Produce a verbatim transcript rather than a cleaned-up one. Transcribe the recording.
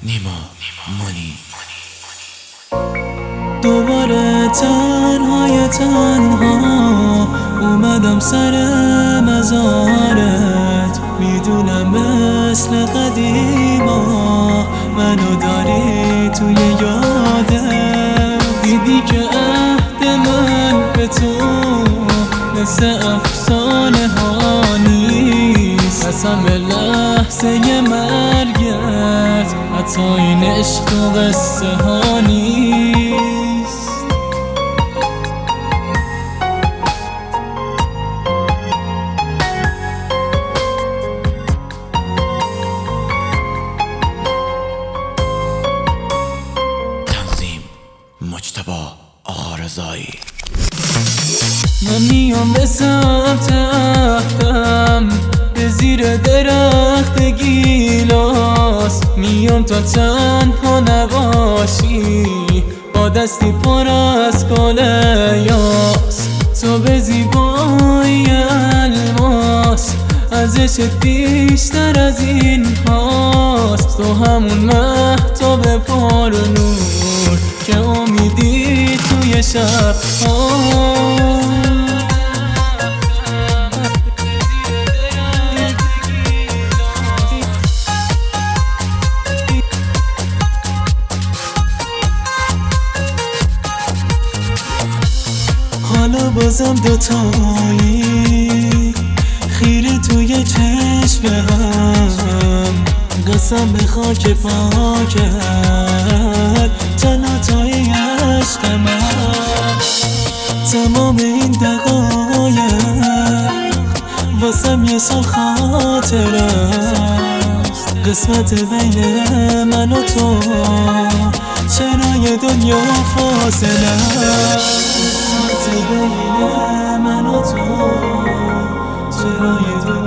نیما مانی. دوباره تنهای تنها اومدم سر مزارت، میدونم مثل قدیما منو داری توی یادت. دیدی که عهد من به تو مثل افسانه ها نیست، قسم لحظه مرگت حتی این عشق و قصه ها نیست. تنظیم مجتبی آقا رضایی. من میام به سمت عهدم، به زیر درخت گیلاس میام تا تنها نباشی، با دستی پر از گل یاس. تو به زیبایی الماس، ارزشت بیشتر از این هاست. تو همون مهتاب پر نور که امیدی توی شب ها. حالا بازم دوتایی خیره توی چشم هم، قسم به خاک پاکت تنها تای عشق من. تمام این دقایق واسم یه سال خاطر است، قسمت بین من و تو چرا یه دنیا فاصله است. بین من و تو چرا یه دنیا